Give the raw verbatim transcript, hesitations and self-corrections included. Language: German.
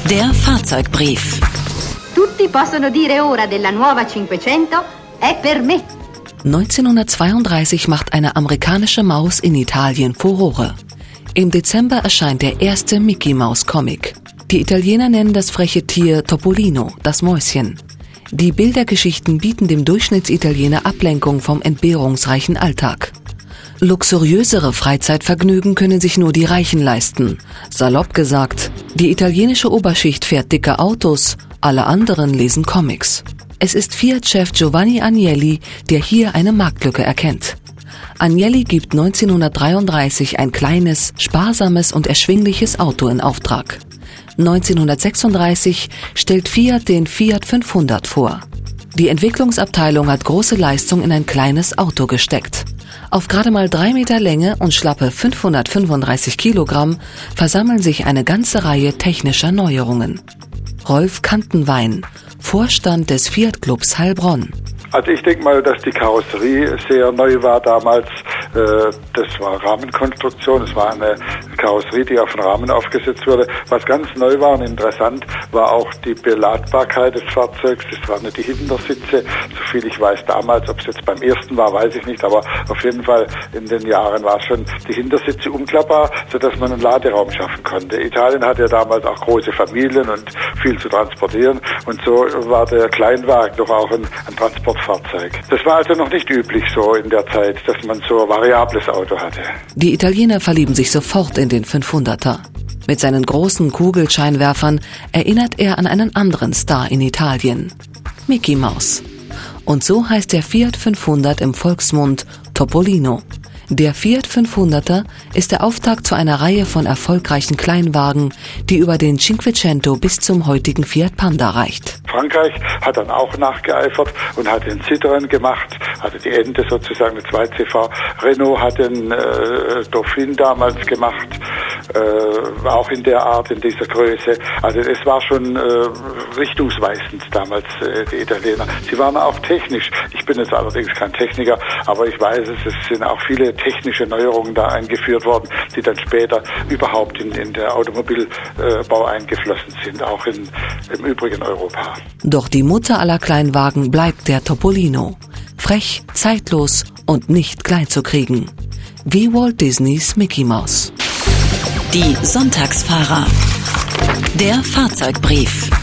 Der Fahrzeugbrief. Tutti possono dire ora della nuova cinquecento, è per me. neunzehnhundertzweiunddreißig macht eine amerikanische Maus in Italien Furore. Im Dezember erscheint der erste Mickey-Maus-Comic. Die Italiener nennen das freche Tier Topolino, das Mäuschen. Die Bildergeschichten bieten dem Durchschnittsitaliener Ablenkung vom entbehrungsreichen Alltag. Luxuriösere Freizeitvergnügen können sich nur die Reichen leisten. Salopp gesagt, die italienische Oberschicht fährt dicke Autos, alle anderen lesen Comics. Es ist Fiat-Chef Giovanni Agnelli, der hier eine Marktlücke erkennt. Agnelli gibt neunzehnhundertdreiunddreißig ein kleines, sparsames und erschwingliches Auto in Auftrag. neunzehnhundertsechsunddreißig stellt Fiat den Fiat fünfhundert vor. Die Entwicklungsabteilung hat große Leistung in ein kleines Auto gesteckt. Auf gerade mal drei Meter Länge und schlappe fünfhundertfünfunddreißig Kilogramm versammeln sich eine ganze Reihe technischer Neuerungen. Rolf Kantenwein, Vorstand des Fiat-Clubs Heilbronn. Also ich denke mal, dass die Karosserie sehr neu war damals. Das war Rahmenkonstruktion, es war eine Karosserie, die auf den Rahmen aufgesetzt wurde. Was ganz neu war und interessant, war auch die Beladbarkeit des Fahrzeugs. Das waren nicht die Hintersitze, soviel ich weiß damals. Ob es jetzt beim ersten war, weiß ich nicht, aber auf jeden Fall in den Jahren war schon die Hintersitze umklappbar, sodass man einen Laderaum schaffen konnte. Italien hatte ja damals auch große Familien und viel zu transportieren und so war der Kleinwagen doch auch ein, ein Transportfahrzeug. Das war also noch nicht üblich so in der Zeit, dass man so ein variables Auto hatte. Die Italiener verlieben sich sofort in den fünfhunderter. Mit seinen großen Kugelscheinwerfern erinnert er an einen anderen Star in Italien, Mickey Maus. Und so heißt der Fiat fünfhundert im Volksmund Topolino. Der Fiat fünfhunderter ist der Auftakt zu einer Reihe von erfolgreichen Kleinwagen, die über den Cinquecento bis zum heutigen Fiat Panda reicht. Frankreich hat dann auch nachgeeifert und hat den Citroën gemacht, also die Ente sozusagen, eine zwei C V. Renault hat den äh, Dauphine damals gemacht, äh, auch in der Art, in dieser Größe. Also es war schon äh, richtungsweisend damals, äh, die Italiener. Sie waren auch technisch. Ich bin jetzt allerdings kein Techniker, aber ich weiß es, es sind auch viele technische Neuerungen da eingeführt worden, die dann später überhaupt in, in der Automobilbau äh, eingeflossen sind, auch in, im übrigen Europa. Doch die Mutter aller Kleinwagen bleibt der Topolino. Frech, zeitlos und nicht klein zu kriegen. Wie Walt Disneys Mickey Mouse. Die Sonntagsfahrer. Der Fahrzeugbrief.